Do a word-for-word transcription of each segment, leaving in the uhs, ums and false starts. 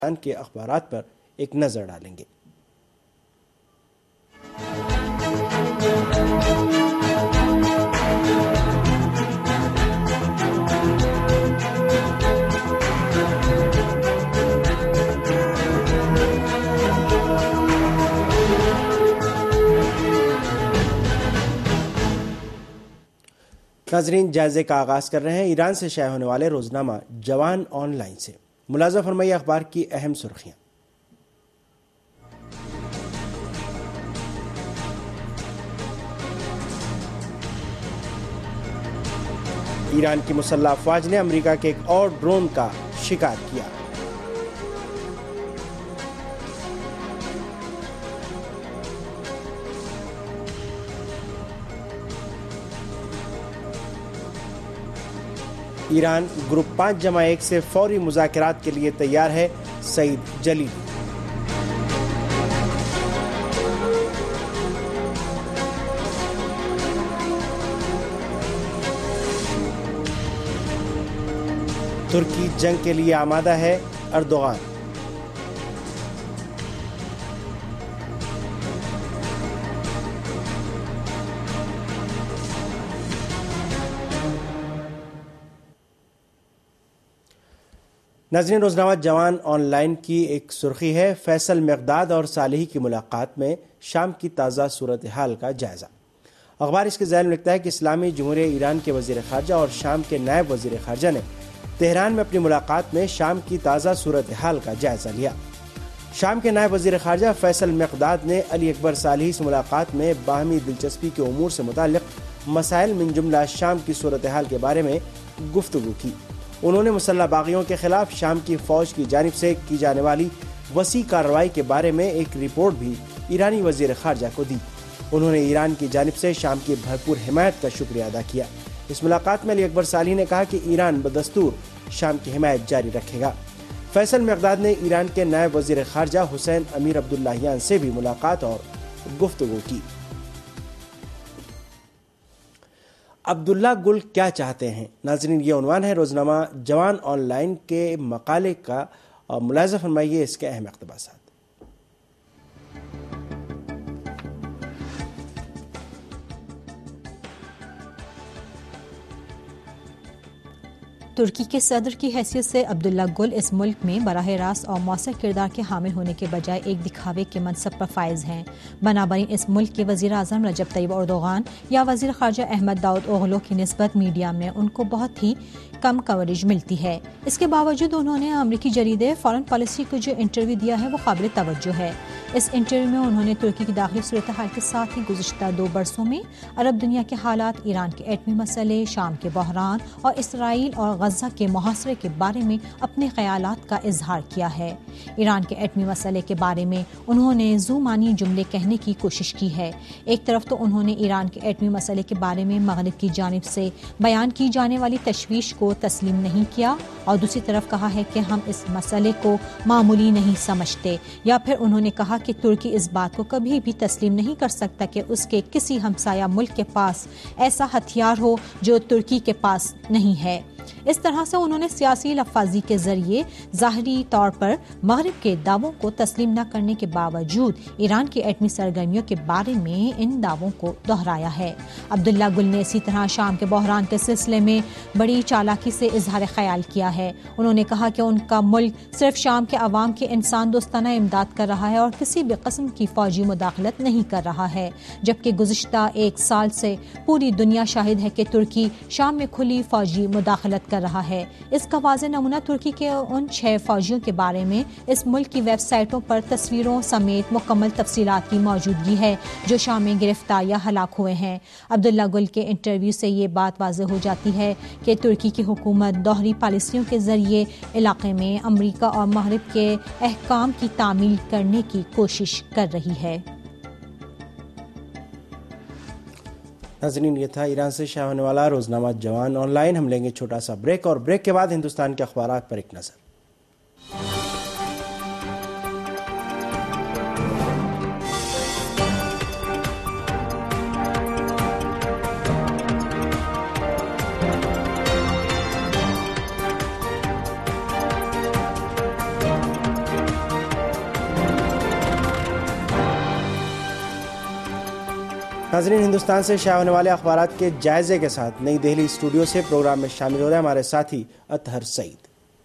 کے اخبارات پر ایک نظر ڈالیں گے۔ ناظرین، جائزے کا آغاز کر رہے ہیں ایران سے شائع ہونے والے روزنامہ جوان آن لائن سے۔ ملاحظہ فرمائیے اخبار کی اہم سرخیاں۔ ایران کی مسلح افواج نے امریکہ کے ایک اور ڈرون کا شکار کیا۔ ایران گروپ پانچ جمع ایک سے فوری مذاکرات کے لیے تیار ہے، سعید جلیلی۔ ترکی جنگ کے لیے آمادہ ہے، اردوغان۔ ناظرین، روزنامہ جوان آن لائن کی ایک سرخی ہے، فیصل مقداد اور صالحی کی ملاقات میں شام کی تازہ صورتحال کا جائزہ۔ اخبار اس کے ذیل میں لکھتا ہے کہ اسلامی جمہوریہ ایران کے وزیر خارجہ اور شام کے نائب وزیر خارجہ نے تہران میں اپنی ملاقات میں شام کی تازہ صورتحال کا جائزہ لیا۔ شام کے نائب وزیر خارجہ فیصل مقداد نے علی اکبر صالحی سے ملاقات میں باہمی دلچسپی کے امور سے متعلق مسائل من جملہ شام کی صورتحال کے بارے میں گفتگو کی۔ انہوں نے مسلح باغیوں کے خلاف شام کی فوج کی جانب سے کی جانے والی وسیع کارروائی کے بارے میں ایک رپورٹ بھی ایرانی وزیر خارجہ کو دی۔ انہوں نے ایران کی جانب سے شام کی بھرپور حمایت کا شکریہ ادا کیا۔ اس ملاقات میں علی اکبر صالحی نے کہا کہ ایران بدستور شام کی حمایت جاری رکھے گا۔ فیصل مقداد نے ایران کے نائب وزیر خارجہ حسین امیر عبداللہیان سے بھی ملاقات اور گفتگو کی۔ عبداللہ گل کیا چاہتے ہیں؟ ناظرین، یہ عنوان ہے روزنامہ جوان آن لائن کے مقالے کا، اور ملاحظہ فرمائیے اس کے اہم اقتباسات۔ ترکی کے صدر کی حیثیت سے عبداللہ گل اس ملک میں براہ راست اور مؤثر کردار کے حامل ہونے کے بجائے ایک دکھاوے کے منصب پر فائز ہیں۔ بنابراین اس ملک کے وزیر اعظم رجب طیب اردوغان یا وزیر خارجہ احمد داؤد اوغلو کی نسبت میڈیا میں ان کو بہت ہی کم کوریج ملتی ہے۔ اس کے باوجود انہوں نے امریکی جریدے فارن پالیسی کو جو انٹرویو دیا ہے وہ قابل توجہ ہے۔ اس انٹرویو میں انہوں نے ترکی کی داخلی صورتحال کے ساتھ ہی گزشتہ دو برسوں میں عرب دنیا کے حالات، ایران کے ایٹمی مسئلے، شام کے بحران اور اسرائیل اور غزہ کے محاصرے کے بارے میں اپنے خیالات کا اظہار کیا ہے۔ ایران کے ایٹمی مسئلے کے بارے میں انہوں نے ذو معنی جملے کہنے کی کوشش کی ہے۔ ایک طرف تو انہوں نے ایران کے ایٹمی مسئلے کے بارے میں مغرب کی جانب سے بیان کی جانے والی تشویش کو تسلیم نہیں کیا، اور دوسری طرف کہا ہے کہ ہم اس مسئلے کو معمولی نہیں سمجھتے، یا پھر انہوں نے کہا کہ ترکی اس بات کو کبھی بھی تسلیم نہیں کر سکتا کہ اس کے کسی ہمسایہ ملک کے پاس ایسا ہتھیار ہو جو ترکی کے پاس نہیں ہے۔ اس طرح سے انہوں نے سیاسی لفاظی کے ذریعے ظاہری طور پر مغرب کے دعووں کو تسلیم نہ کرنے کے باوجود ایران کی ایٹمی سرگرمیوں کے بارے میں ان دعووں کو دہرایا ہے۔ عبداللہ گل نے اسی طرح شام کے بحران کے سلسلے میں بڑی چالاکی سے اظہار خیال کیا ہے۔ انہوں نے کہا کہ ان کا ملک صرف شام کے عوام کی انسان دوستانہ امداد کر رہا ہے اور کسی بھی قسم کی فوجی مداخلت نہیں کر رہا ہے، جبکہ گزشتہ ایک سال سے پوری دنیا شاہد ہے کہ ترکی شام میں کھلی فوجی مداخلت کر رہا ہے۔ اس کا واضح نمونہ ترکی کے ان چھ فوجیوں کے بارے میں اس ملک کی ویب سائٹوں پر تصویروں سمیت مکمل تفصیلات کی موجودگی ہے جو شام میں گرفتار یا ہلاک ہوئے ہیں۔ عبداللہ گل کے انٹرویو سے یہ بات واضح ہو جاتی ہے کہ ترکی کی حکومت دوہری پالیسیوں کے ذریعے علاقے میں امریکہ اور مغرب کے احکام کی تعمیل کرنے کی کوشش کر رہی ہے۔ ناظرین، یہ تھا ایران سے شائع ہونے والا روزنامہ جوان آن لائن۔ ہم لیں گے چھوٹا سا بریک، اور بریک کے بعد ہندوستان کے اخبارات پر ایک نظر۔ ناظرین، ہندوستان سے شائع ہونے والے اخبارات کے جائزے کے ساتھ نئی دہلی اسٹوڈیو سے پروگرام میں شامل ہو رہے ہیں ہمارے ساتھی اطہر سعید۔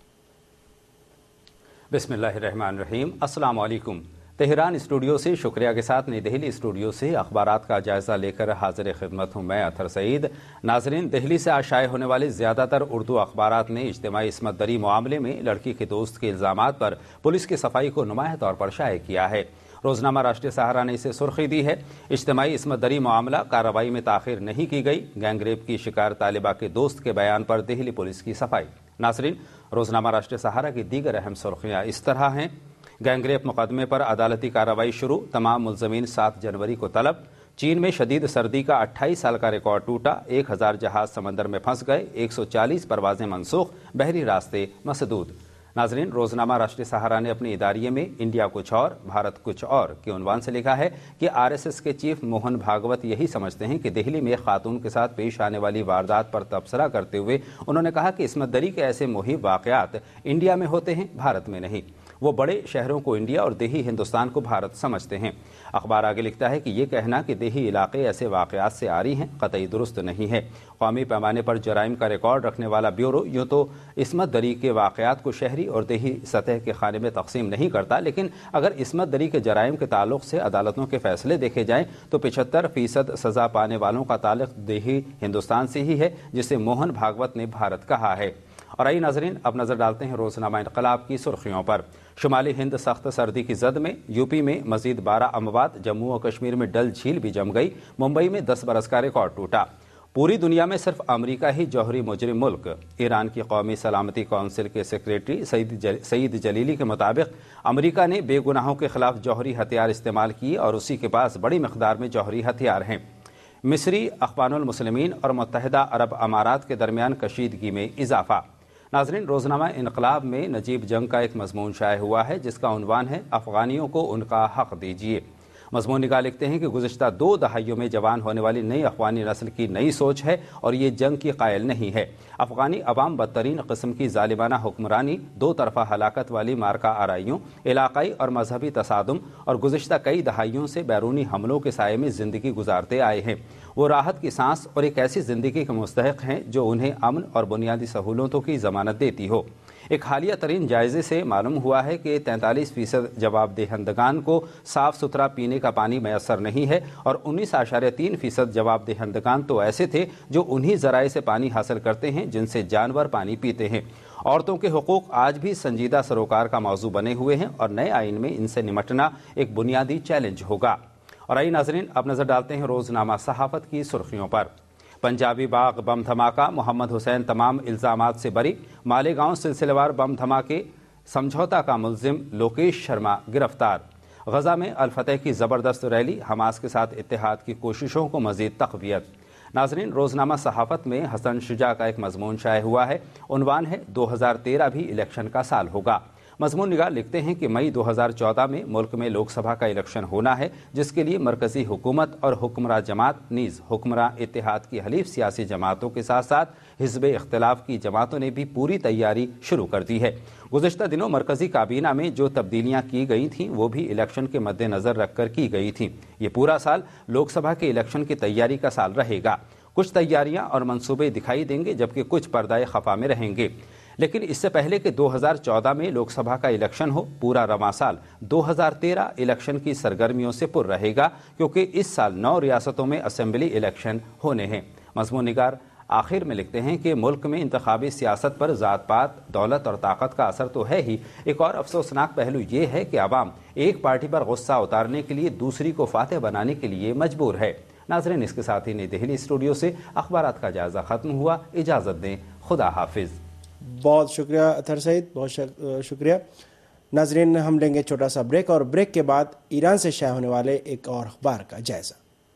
بسم اللہ الرحمن الرحیم۔ السلام علیکم۔ تہران اسٹوڈیو سے شکریہ کے ساتھ نئی دہلی اسٹوڈیو سے اخبارات کا جائزہ لے کر حاضر خدمت ہوں میں اطہر سعید۔ ناظرین، دہلی سے آج شائع ہونے والے زیادہ تر اردو اخبارات نے اجتماعی عصمت دری معاملے میں لڑکی کے دوست کے الزامات پر پولیس کی صفائی کو نمایاں طور پر شائع کیا ہے۔ روزنامہ راشٹریہ سہارا نے اسے سرخی دی ہے۔ اجتماعی عصمت دری معاملہ کارروائی میں تاخیر نہیں کی گئی، گینگ ریپ کی شکار طالبہ کے دوست کے بیان پر دہلی پولیس کی صفائی۔ ناظرین، روزنامہ راشٹریہ سہارا کی دیگر اہم سرخیاں اس طرح ہیں۔ گینگ ریپ مقدمے پر عدالتی کارروائی شروع، تمام ملزمین سات جنوری کو طلب۔ چین میں شدید سردی کا اٹھائیس سال کا ریکارڈ ٹوٹا، ایک ہزار جہاز سمندر میں پھنس گئے، ایک سو چالیس پروازیں منسوخ، بحری راستے مسدود۔ ناظرین، روزنامہ راشٹریہ سہارا نے اپنی اداریے میں انڈیا کچھ اور بھارت کچھ اور کے عنوان سے لکھا ہے کہ آر ایس ایس کے چیف موہن بھاگوت یہی سمجھتے ہیں کہ دہلی میں خاتون کے ساتھ پیش آنے والی واردات پر تبصرہ کرتے ہوئے انہوں نے کہا کہ عصمت دری کے ایسے مہیب واقعات انڈیا میں ہوتے ہیں، بھارت میں نہیں۔ وہ بڑے شہروں کو انڈیا اور دیہی ہندوستان کو بھارت سمجھتے ہیں۔ اخبار آگے لکھتا ہے کہ یہ کہنا کہ دیہی علاقے ایسے واقعات سے آری ہیں قطعی درست نہیں ہے۔ قومی پیمانے پر جرائم کا ریکارڈ رکھنے والا بیورو یوں تو عصمت دری کے واقعات کو شہری اور دیہی سطح کے خانے میں تقسیم نہیں کرتا، لیکن اگر عصمت دری کے جرائم کے تعلق سے عدالتوں کے فیصلے دیکھے جائیں تو پچہتر فیصد سزا پانے والوں کا تعلق دیہی ہندوستان سے ہی ہے، جسے موہن بھاگوت نے بھارت کہا ہے۔ اور آئی ناظرین، اب نظر ڈالتے ہیں روزنامہ انقلاب کی سرخیوں پر۔ شمالی ہند سخت سردی کی زد میں، یوپی میں مزید بارہ اموات، جموں و کشمیر میں ڈل جھیل بھی جم گئی، ممبئی میں دس برس کا ریکارڈ ٹوٹا۔ پوری دنیا میں صرف امریکہ ہی جوہری مجرم ملک۔ ایران کی قومی سلامتی کونسل کے سیکریٹری سعید جلیلی کے مطابق امریکہ نے بے گناہوں کے خلاف جوہری ہتھیار استعمال کیے اور اسی کے پاس بڑی مقدار میں جوہری ہتھیار ہیں۔ مصری، اخوان المسلمین اور متحدہ عرب امارات کے درمیان کشیدگی میں اضافہ۔ ناظرین، روزنامہ انقلاب میں نجیب جنگ کا ایک مضمون شائع ہوا ہے جس کا عنوان ہے افغانیوں کو ان کا حق دیجیے۔ مضمون نگار لکھتے ہیں کہ گزشتہ دو دہائیوں میں جوان ہونے والی نئی افغانی نسل کی نئی سوچ ہے اور یہ جنگ کی قائل نہیں ہے۔ افغانی عوام بدترین قسم کی ظالمانہ حکمرانی، دو طرفہ ہلاکت والی مارکہ آرائیوں، علاقائی اور مذہبی تصادم اور گزشتہ کئی دہائیوں سے بیرونی حملوں کے سائے میں زندگی گزارتے آئے ہیں۔ وہ راحت کی سانس اور ایک ایسی زندگی کے مستحق ہیں جو انہیں امن اور بنیادی سہولتوں کی ضمانت دیتی ہو۔ ایک حالیہ ترین جائزے سے معلوم ہوا ہے کہ تینتالیس فیصد جواب دہندگان کو صاف ستھرا پینے کا پانی میسر نہیں ہے اور انیس اشاریہ تین فیصد جواب دہندگان تو ایسے تھے جو انہی ذرائع سے پانی حاصل کرتے ہیں جن سے جانور پانی پیتے ہیں۔ عورتوں کے حقوق آج بھی سنجیدہ سروکار کا موضوع بنے ہوئے ہیں اور نئے آئین میں ان سے نمٹنا ایک بنیادی چیلنج ہوگا۔ اور آئی ناظرین، اب نظر ڈالتے ہیں روزنامہ صحافت کی سرخیوں پر۔ پنجابی باغ بم دھماکہ، محمد حسین تمام الزامات سے بری، مالیگاؤں سلسلہ وار بم دھماکے، سمجھوتا کا ملزم لوکیش شرما گرفتار۔ غزہ میں الفتح کی زبردست ریلی، حماس کے ساتھ اتحاد کی کوششوں کو مزید تقویت۔ ناظرین، روزنامہ صحافت میں حسن شجاع کا ایک مضمون شائع ہوا ہے، عنوان ہے دو ہزار تیرہ بھی الیکشن کا سال ہوگا۔ مضمون نگار لکھتے ہیں کہ مئی دو ہزار چودہ میں ملک میں لوک سبھا کا الیکشن ہونا ہے، جس کے لیے مرکزی حکومت اور حکمراں جماعت نیز حکمراں اتحاد کی حلیف سیاسی جماعتوں کے ساتھ ساتھ حزب اختلاف کی جماعتوں نے بھی پوری تیاری شروع کر دی ہے۔ گزشتہ دنوں مرکزی کابینہ میں جو تبدیلیاں کی گئی تھیں وہ بھی الیکشن کے مد نظر رکھ کر کی گئی تھیں۔ یہ پورا سال لوک سبھا کے الیکشن کی تیاری کا سال رہے گا۔ کچھ تیاریاں اور منصوبے دکھائی دیں گے جبکہ کچھ پردہ خفا میں رہیں گے، لیکن اس سے پہلے کہ دو ہزار چودہ میں لوک سبھا کا الیکشن ہو، پورا رواں سال دو ہزار تیرہ الیکشن کی سرگرمیوں سے پر رہے گا، کیونکہ اس سال نو ریاستوں میں اسمبلی الیکشن ہونے ہیں۔ مضمون نگار آخر میں لکھتے ہیں کہ ملک میں انتخابی سیاست پر ذات پات، دولت اور طاقت کا اثر تو ہے ہی، ایک اور افسوسناک پہلو یہ ہے کہ عوام ایک پارٹی پر غصہ اتارنے کے لیے دوسری کو فاتح بنانے کے لیے مجبور ہے۔ ناظرین، اس کے ساتھ ہی نئی دہلی اسٹوڈیو سے اخبارات کا جائزہ ختم ہوا۔ اجازت دیں، خدا حافظ۔ بہت شکریہ اطہر سعید، بہت شکریہ۔ ناظرین، ہم لیں گے چھوٹا سا بریک اور بریک کے بعد ایران سے شائع ہونے والے ایک اور اخبار کا جائزہ۔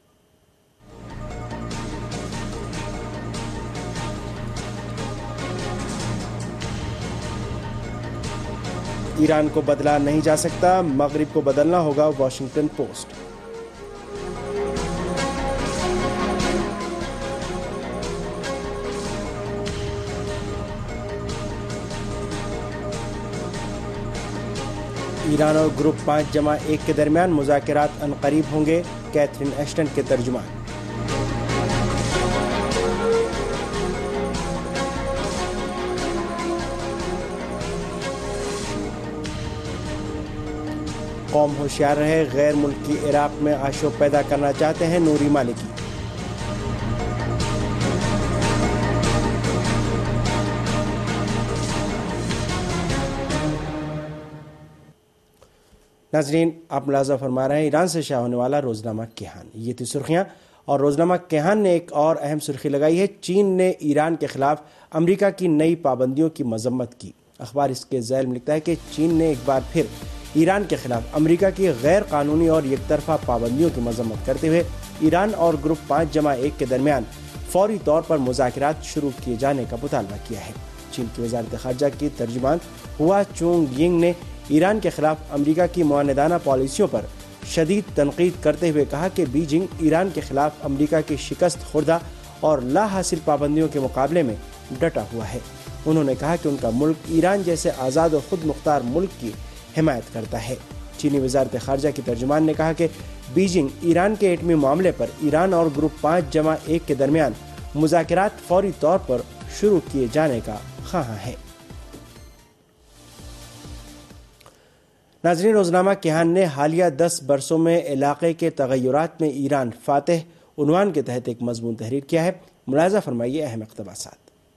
ایران کو بدلا نہیں جا سکتا، مغرب کو بدلنا ہوگا، واشنگٹن پوسٹ۔ ایران اور گروپ پانچ جمع ایک کے درمیان مذاکرات عنقریب ہوں گے، کیتھرین ایشٹن کے ترجمان۔ قوم ہوشیار رہے، غیر ملکی عراق میں آشوب پیدا کرنا چاہتے ہیں نوری مالکی۔ ناظرین، آپ ملاحظہ فرما رہے ہیں ایران سے شائع ہونے والا روزنامہ کیہان، یہ تھی سرخیاں۔ اور روزنامہ کیہان نے ایک اور اہم سرخی لگائی ہے، چین نے ایران کے خلاف امریکہ کی نئی پابندیوں کی مذمت کی۔ اخبار اس کے ذیل میں لکھتا ہے کہ چین نے ایک بار پھر ایران کے خلاف امریکہ کی غیر قانونی اور یک طرفہ پابندیوں کی مذمت کرتے ہوئے ایران اور گروپ پانچ جمع ایک کے درمیان فوری طور پر مذاکرات شروع کیے جانے کا مطالبہ کیا ہے۔ چین کی وزارت خارجہ کی ترجمان ہوا چونگ ینگ نے ایران کے خلاف امریکہ کی معاندانہ پالیسیوں پر شدید تنقید کرتے ہوئے کہا کہ بیجنگ ایران کے خلاف امریکہ کی شکست خوردہ اور لا حاصل پابندیوں کے مقابلے میں ڈٹا ہوا ہے۔ انہوں نے کہا کہ ان کا ملک ایران جیسے آزاد و خود مختار ملک کی حمایت کرتا ہے۔ چینی وزارت خارجہ کی ترجمان نے کہا کہ بیجنگ ایران کے ایٹمی معاملے پر ایران اور گروپ پانچ جمع ایک کے درمیان مذاکرات فوری طور پر شروع کیے جانے کا خواہاں ہے۔ ناظرین، روزنامہ کیہان نے حالیہ دس برسوں میں علاقے کے تغیرات میں ایران فاتح عنوان کے تحت ایک مضمون تحریر کیا ہے۔ ملاحظہ فرمائیے اہم اقتباسات۔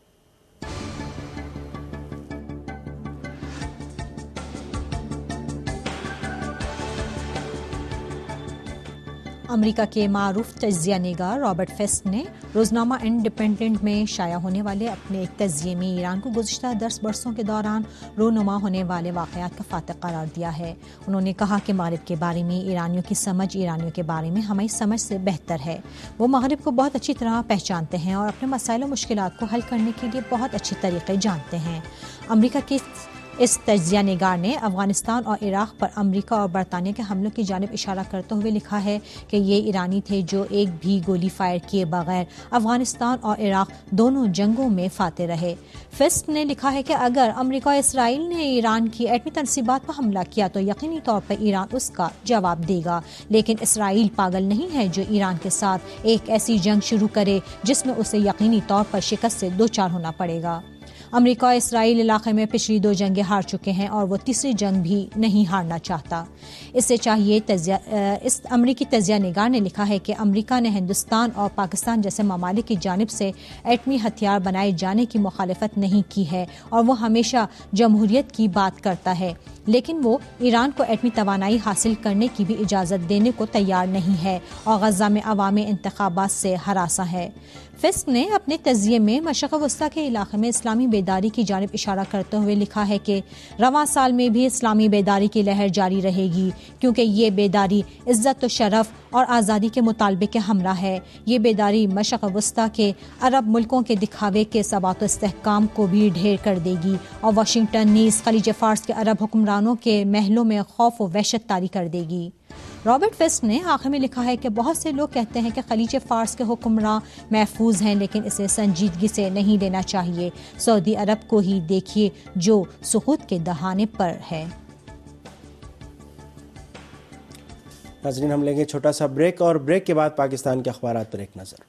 امریکہ کے معروف تجزیہ نگار رابرٹ فیسٹ نے روزنامہ انڈیپینڈنٹ میں شائع ہونے والے اپنے ایک تجزیے میں ایران کو گزشتہ دس برسوں کے دوران رونما ہونے والے واقعات کا فاتح قرار دیا ہے۔ انہوں نے کہا کہ مغرب کے بارے میں ایرانیوں کی سمجھ ایرانیوں کے بارے میں ہماری سمجھ سے بہتر ہے۔ وہ مغرب کو بہت اچھی طرح پہچانتے ہیں اور اپنے مسائل و مشکلات کو حل کرنے کے لیے بہت اچھے طریقے جانتے ہیں۔ امریکہ کی اس تجزیہ نگار نے افغانستان اور عراق پر امریکہ اور برطانیہ کے حملوں کی جانب اشارہ کرتے ہوئے لکھا ہے کہ یہ ایرانی تھے جو ایک بھی گولی فائر کیے بغیر افغانستان اور عراق دونوں جنگوں میں فاتح رہے۔ فسٹ نے لکھا ہے کہ اگر امریکہ اور اسرائیل نے ایران کی ایٹمی تنصیبات پر حملہ کیا تو یقینی طور پر ایران اس کا جواب دے گا، لیکن اسرائیل پاگل نہیں ہے جو ایران کے ساتھ ایک ایسی جنگ شروع کرے جس میں اسے یقینی طور پر شکست سے دوچار ہونا پڑے گا۔ امریکہ اور اسرائیل علاقے میں پچھلی دو جنگیں ہار چکے ہیں اور وہ تیسری جنگ بھی نہیں ہارنا چاہتا۔ اس سے چاہیے تجزیہ اس امریکی تجزیہ نگار نے لکھا ہے کہ امریکہ نے ہندوستان اور پاکستان جیسے ممالک کی جانب سے ایٹمی ہتھیار بنائے جانے کی مخالفت نہیں کی ہے اور وہ ہمیشہ جمہوریت کی بات کرتا ہے، لیکن وہ ایران کو ایٹمی توانائی حاصل کرنے کی بھی اجازت دینے کو تیار نہیں ہے اور غزہ میں عوامی انتخابات سے ہراساں ہے۔ فسک نے اپنے تجزیے میں مشرق وسطیٰ کے علاقے میں اسلامی بیداری کی جانب اشارہ کرتے ہوئے لکھا ہے کہ رواں سال میں بھی اسلامی بیداری کی لہر جاری رہے گی، کیونکہ یہ بیداری عزت و شرف اور آزادی کے مطالبے کے ہمراہ ہے۔ یہ بیداری مشرق وسطیٰ کے عرب ملکوں کے دکھاوے کے ثبات و استحکام کو بھی ڈھیر کر دے گی اور واشنگٹن نیز خلیج فارس کے عرب حکمرانوں کے محلوں میں خوف و وحشت طاری کر دے گی۔ رابرٹ فسک نے آخر میں لکھا ہے کہ بہت سے لوگ کہتے ہیں کہ خلیج فارس کے حکمراں محفوظ ہیں، لیکن اسے سنجیدگی سے نہیں لینا چاہیے۔ سعودی عرب کو ہی دیکھیے جو سقوط کے دہانے پر ہے۔ ناظرین، ہم لیں گے چھوٹا سا بریک اور بریک کے بعد پاکستان کے اخبارات پر ایک نظر۔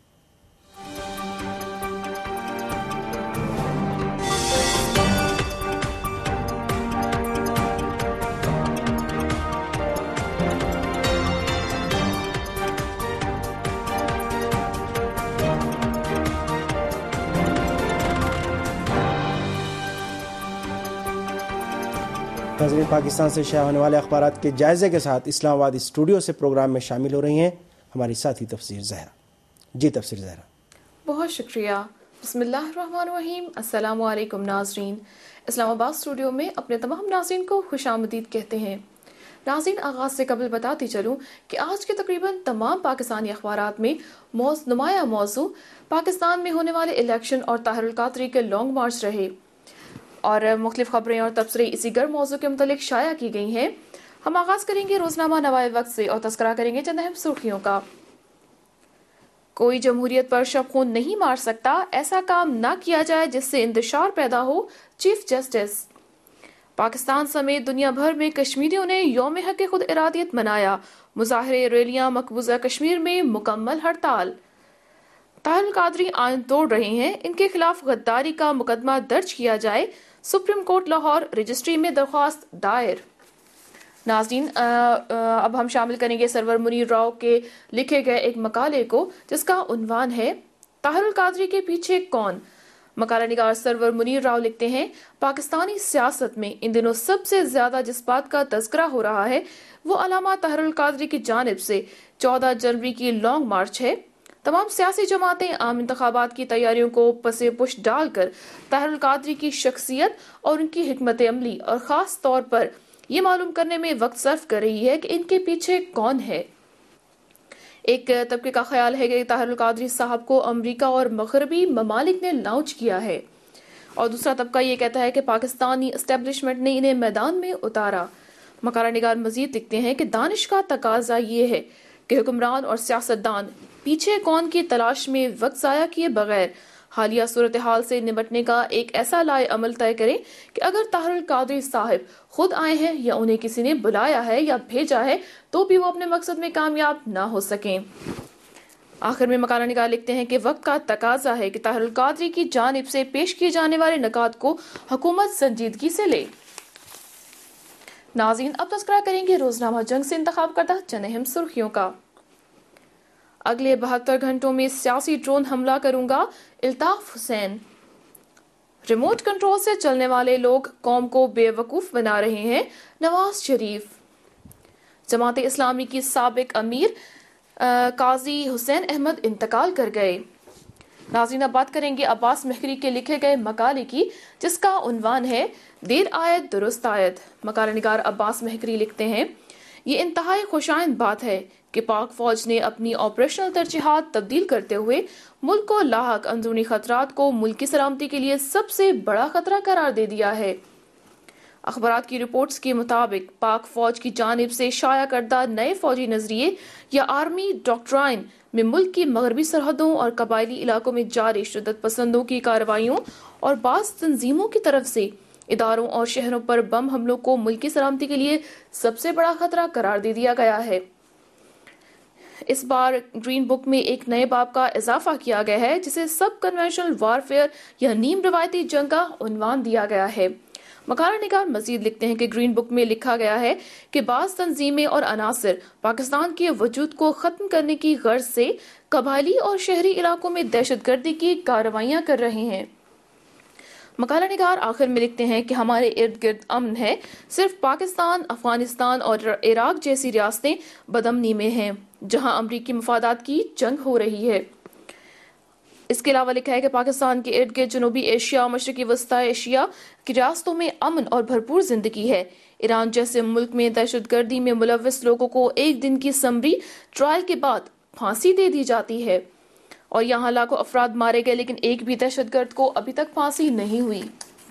ناظرین، پاکستان سے شائع ہونے والے اخبارات کے جائزے کے ساتھ اسلام آباد اسٹوڈیو سے پروگرام میں شامل ہو رہی ہیں ہماری ساتھی تفسیر زہرا۔ جی تفسیر زہرا۔ بہت شکریہ۔ بسم اللہ الرحمن الرحیم۔ السلام علیکم ناظرین، اسلام آباد اسٹوڈیو میں اپنے تمام ناظرین کو خوش آمدید کہتے ہیں۔ ناظرین، آغاز سے قبل بتاتی چلوں کہ آج کے تقریباً تمام پاکستانی اخبارات میں موز نمایاں موضوع پاکستان میں ہونے والے الیکشن اور طاہر القادری کے لانگ مارچ رہے اور مختلف خبریں اور تبصرے اسی گرم موضوع کے متعلق شائع کی گئی ہیں۔ ہم آغاز کریں گے روزنامہ نوائے وقت سے اور تذکرہ کریں گے چند اہم سرخیوں کا۔ کوئی جمہوریت پر شب خون نہیں مار سکتا، ایسا کام نہ کیا جائے جس سے انتشار پیدا ہو، چیف جسٹس۔ پاکستان سمیت دنیا بھر میں کشمیریوں نے یوم حق خود ارادیت منایا، مظاہرے ریلیاں مقبوضہ کشمیر میں مکمل ہڑتال۔ طاہر القادری آئین توڑ رہے ہیں، ان کے خلاف غداری کا مقدمہ درج کیا جائے، سپریم کورٹ لاہور رجسٹری میں درخواست دائر۔ ناظرین اب ہم شامل کریں گے سرور منیر راؤ کے لکھے گئے ایک مقالے کو جس کا عنوان ہے طاہر القادری کے پیچھے کون. مقالہ نگار سرور منیر راؤ لکھتے ہیں پاکستانی سیاست میں ان دنوں سب سے زیادہ جس بات کا تذکرہ ہو رہا ہے وہ علامہ طاہر القادری کی جانب سے چودہ جنوری کی لانگ مارچ ہے. تمام سیاسی جماعتیں عام انتخابات کی تیاریوں کو پس پش ڈال کر طاہر القادری کی شخصیت اور ان کی حکمت عملی اور خاص طور پر یہ معلوم کرنے میں وقت صرف کر رہی ہے کہ ان کے پیچھے کون ہے. ایک طبقے کا خیال ہے کہ طاہر القادری صاحب کو امریکہ اور مغربی ممالک نے لانچ کیا ہے اور دوسرا طبقہ یہ کہتا ہے کہ پاکستانی اسٹیبلشمنٹ نے انہیں میدان میں اتارا. مقالہ نگار مزید لکھتے ہیں کہ دانش کا تقاضا یہ ہے کہ حکمران اور سیاستدان پیچھے کون کی تلاش میں وقت ضائع کیے بغیر حالیہ صورتحال سے نمٹنے کا ایک ایسا لائے عمل طے کریں کہ اگر طاہر القادری صاحب خود آئے ہیں یا انہیں کسی نے بلایا ہے یا بھیجا ہے تو بھی وہ اپنے مقصد میں کامیاب نہ ہو سکیں. آخر میں مقالہ نگار لکھتے ہیں کہ وقت کا تقاضا ہے کہ طاہر القادری کی جانب سے پیش کیے جانے والے نکات کو حکومت سنجیدگی سے لے. ناظرین اب تذکرہ کریں گے روزنامہ جنگ سے انتخاب کردہ چند اہم سرخیوں کا. اگلے بہتر گھنٹوں میں سیاسی ڈرون حملہ کروں گا الطاف حسین. ریموٹ کنٹرول سے چلنے والے لوگ قوم کو بے وقوف بنا رہے ہیں نواز شریف. جماعت اسلامی کی سابق امیر قاضی حسین احمد انتقال کر گئے. ناظرین اب بات کریں گے عباس مہری کے لکھے گئے مقالے کی جس کا عنوان ہے دیر آیت درست آیت. مقالہ نگار عباس مہری لکھتے ہیں یہ انتہائی خوشائند بات ہے کہ پاک فوج نے اپنی آپریشنل ترجیحات تبدیل کرتے ہوئے ملک کو لاحق اندرونی خطرات کو ملک کی سلامتی کے لیے سب سے بڑا خطرہ قرار دے دیا ہے. اخبارات کی رپورٹس کے مطابق پاک فوج کی جانب سے شائع کردہ نئے فوجی نظریے یا آرمی ڈاکٹرائن میں ملک کی مغربی سرحدوں اور قبائلی علاقوں میں جاری شدت پسندوں کی کارروائیوں اور بعض تنظیموں کی طرف سے اداروں اور شہروں پر بم حملوں کو ملک کی سلامتی کے لیے سب سے بڑا خطرہ قرار دے دیا گیا ہے. اس بار گرین بک میں ایک نئے باب کا اضافہ کیا گیا ہے جسے سب کنونشنل وارفیئر یا نیم روایتی جنگ کا عنوان دیا گیا ہے. مقالہ نگار مزید لکھتے ہیں کہ گرین بک میں لکھا گیا ہے کہ بعض تنظیمیں اور عناصر پاکستان کے وجود کو ختم کرنے کی غرض سے قبائلی اور شہری علاقوں میں دہشت گردی کی کارروائیاں کر رہے ہیں. مقالہ نگار آخر میں لکھتے ہیں کہ ہمارے ارد گرد امن ہے، صرف پاکستان، افغانستان اور عراق جیسی ریاستیں بدامنی میں ہیں جہاں امریکی مفادات کی جنگ ہو رہی ہے. اس کے علاوہ لکھا ہے کہ پاکستان کے ارد گرد جنوبی ایشیا اور مشرقی وسطی ایشیا کی ریاستوں میں امن اور بھرپور زندگی ہے. ایران جیسے ملک میں دہشت گردی میں ملوث لوگوں کو ایک دن کی سمری ٹرائل کے بعد پھانسی دے دی جاتی ہے اور یہاں لاکھوں افراد مارے گئے لیکن ایک بھی دہشت گرد کو ابھی تک پھانسی نہیں ہوئی.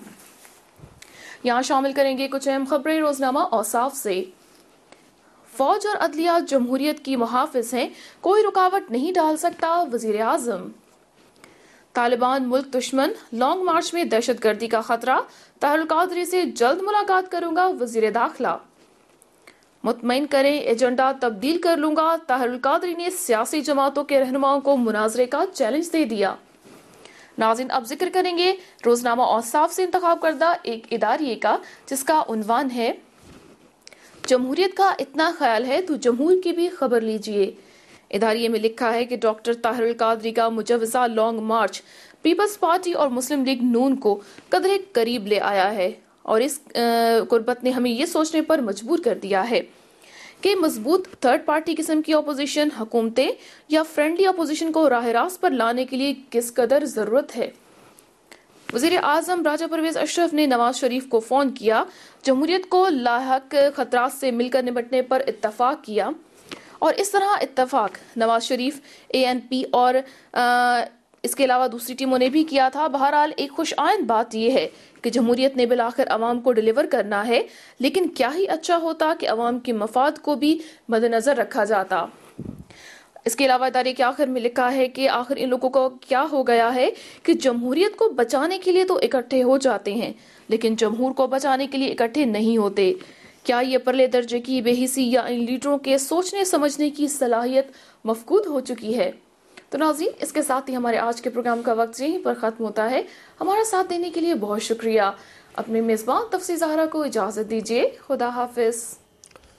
یہاں شامل کریں گے کچھ اہم خبریں روزنامہ اوصاف سے. فوج اور عدلیہ جمہوریت کی محافظ ہیں، کوئی رکاوٹ نہیں ڈال سکتا وزیر اعظم. طالبان ملک دشمن، لانگ مارچ میں دہشت گردی کا خطرہ، طاہر القادری سے جلد ملاقات کروں گا وزیر داخلہ. مطمئن کریں ایجنڈا تبدیل کر لوں گا، طاہر القادری نے سیاسی جماعتوں کے رہنماؤں کو مناظرے کا چیلنج دے دیا. ناظرین اب ذکر کریں گے روزنامہ اوصاف سے انتخاب کردہ ایک اداریے کا جس کا عنوان ہے جمہوریت کا اتنا خیال ہے تو جمہور کی بھی خبر لیجئے. اداریے میں لکھا ہے کہ ڈاکٹر طاہر القادری کا مجوزہ لانگ مارچ پیپلز پارٹی اور مسلم لیگ نون کو قدرے قریب لے آیا ہے اور اس قربت نے ہمیں یہ سوچنے پر مجبور کر دیا ہے کہ مضبوط تھرڈ پارٹی قسم کی اپوزیشن حکومتیں یا فرینڈلی اپوزیشن کو راہ راست پر لانے کے لیے کس قدر ضرورت ہے. وزیر اعظم راجہ پرویز اشرف نے نواز شریف کو فون کیا، جمہوریت کو لاحق خطرات سے مل کر نمٹنے پر اتفاق کیا اور اس طرح اتفاق نواز شریف، اے این پی اور اس کے علاوہ دوسری ٹیموں نے بھی کیا تھا. بہرحال ایک خوش آئند بات یہ ہے کہ جمہوریت نے بالآخر عوام کو ڈیلیور کرنا ہے، لیکن کیا ہی اچھا ہوتا کہ عوام کے مفاد کو بھی مد نظر رکھا جاتا. اس کے علاوہ ادارے کے آخر میں لکھا ہے کہ آخر ان لوگوں کو کیا ہو گیا ہے کہ جمہوریت کو بچانے کے لیے تو اکٹھے ہو جاتے ہیں لیکن جمہور کو بچانے کے لیے اکٹھے نہیں ہوتے. کیا یہ پرلے درجے کی بے حسی یا ان لیڈروں کے سوچنے سمجھنے کی صلاحیت مفقود ہو چکی ہے؟ تو ناظرین اس کے ساتھ ہی ہمارے آج کے پروگرام کا وقت یہیں پر ختم ہوتا ہے. ہمارا ساتھ دینے کے لیے بہت شکریہ. اپنے میزبان تفسیر زہرا کو اجازت دیجیے. خدا حافظ.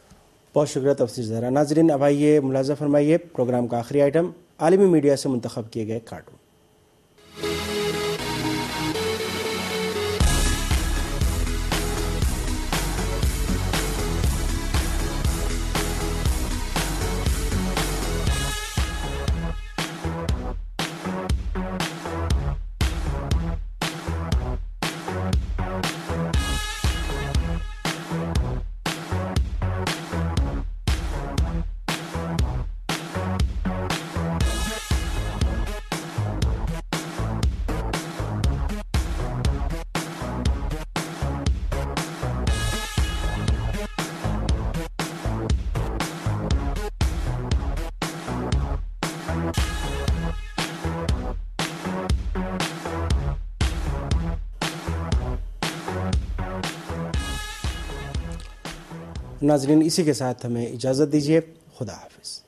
بہت شکریہ تفصیل ذرا. ناظرین اب آئیے ملاحظہ فرمائیے پروگرام کا آخری آئٹم عالمی میڈیا سے منتخب کیے گئے کارٹون. ناظرین اسی کے ساتھ ہمیں اجازت دیجیے. خدا حافظ.